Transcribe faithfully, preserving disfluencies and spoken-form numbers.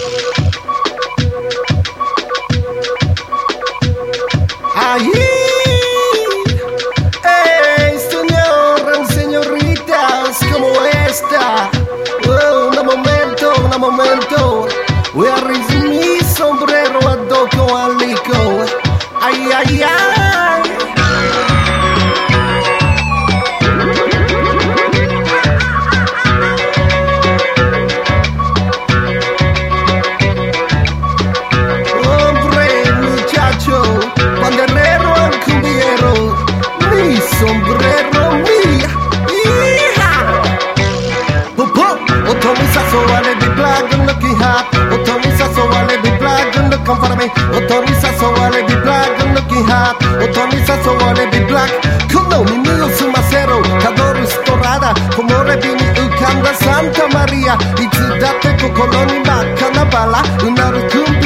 Ahí, hey, señor, señoritas, como esta. Oh, un momento, un momento. Voy a raíz mi sombrero a Doco Alico. Ay, ay, ay. Hombre, muchacho, banderero, cumbiero, mi sombrero, mía, hija. Popo, otomisa so wale di black and looking hot. Otomisa so wale di black and look come for me. Otomisa so wale di black and looking hot. Otomisa so wale di black. Kuno mi mio su macero, cadoro storada, como rebini ukanda Santa Maria. Itsu date ko koloni ma kanabala, unaru kum